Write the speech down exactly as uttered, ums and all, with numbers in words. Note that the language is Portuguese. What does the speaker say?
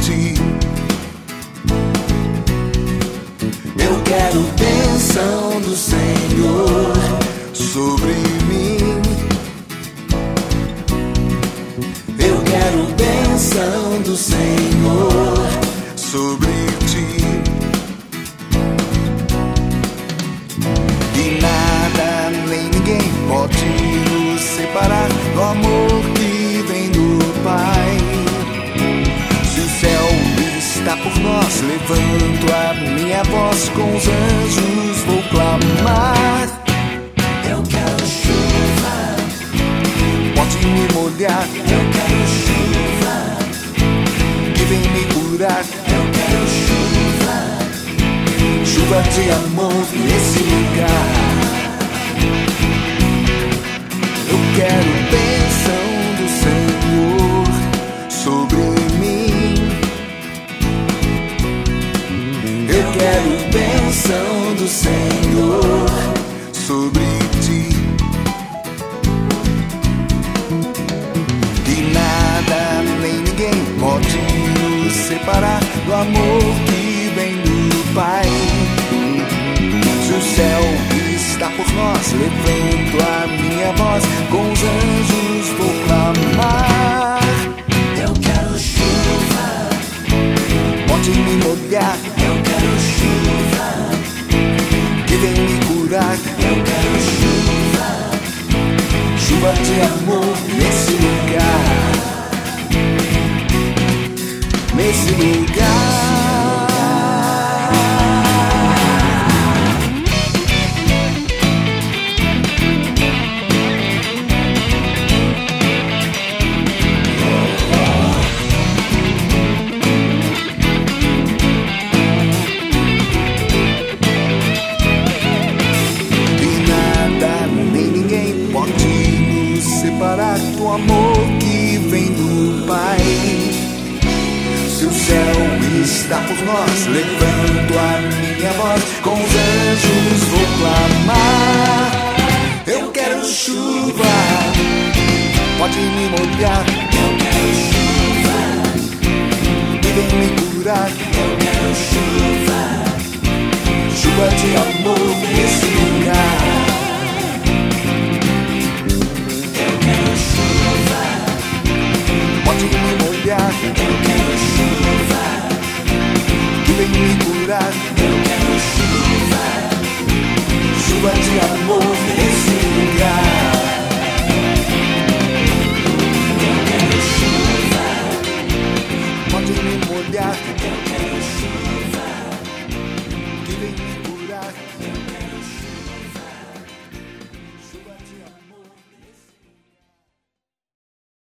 ti. Eu quero bênção do Senhor sobre mim. Eu quero bênção do Senhor sobre ti. E nada nem ninguém pode nos separar do amor que vem do Pai. Se o céu está por nós, levanto a minha voz, com os anjos vou clamar. Eu quero chuva, Pode me molhar, eu quero chuva, que vem me curar. eu quero chuva, Chuva de amor nesse lugar. Eu quero bênção do Senhor sobre mim. Eu quero bênção do Senhor sobre ti. E nada nem ninguém pode nos separar do amor que vem do Pai. Se o céu está por nós, levanto a minha voz, com os anjos vou clamar. eu quero chuva, Pode me molhar, eu quero chuva, que vem me curar. eu quero chuva, Chuva de amor nesse lugar, nesse lugar. E nada nem ninguém pode nos separar do amor que vem do Pai. Se o céu está por nós, levanto a minha voz, com os anjos vou clamar. Eu quero chuva, pode me molhar, eu quero chuva, e vem me curar. eu quero chuva, Chuva de amor